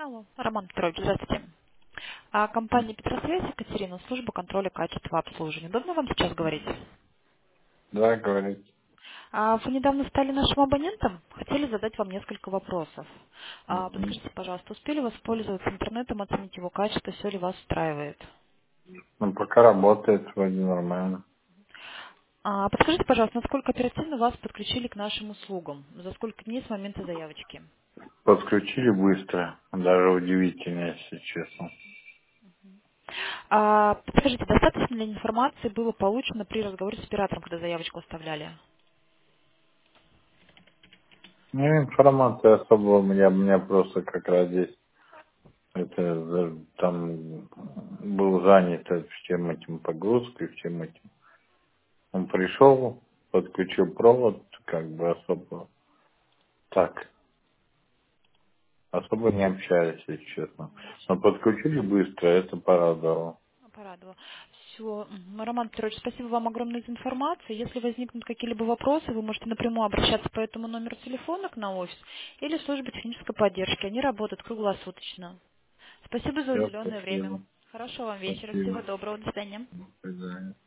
Алло, Роман Петрович, здравствуйте. Компания Петросвязь, Екатерина, служба контроля качества обслуживания. Удобно вам сейчас говорить? Да, говорит. Вы недавно стали нашим абонентом, хотели задать вам несколько вопросов. Мгм. Подскажите, пожалуйста, успели воспользоваться интернетом, оценить его качество, все ли вас устраивает? Ну, пока работает вроде нормально. Подскажите, пожалуйста, насколько оперативно вас подключили к нашим услугам? За сколько дней с момента заявочки? Подключили быстро, даже удивительно, если честно. Подскажите, достаточно ли информации было получено при разговоре с оператором, когда заявочку оставляли? Ну, информации особо у меня просто как раз здесь там был занят всем этим погрузкой, всем этим. Он пришел, подключил провод, как бы особо так, особо не общались, если честно. Не Но общались. подключили быстро, это порадовало. Порадовало. Все. Роман Петрович, спасибо вам огромное за информацию. Если возникнут какие-либо вопросы, вы можете напрямую обращаться по этому номеру телефона к на офис или в службу технической поддержки. Они работают круглосуточно. Спасибо за Все, уделенное время. спасибо. Хорошего вам вечера. Всего Спасибо. доброго. До свидания. До свидания.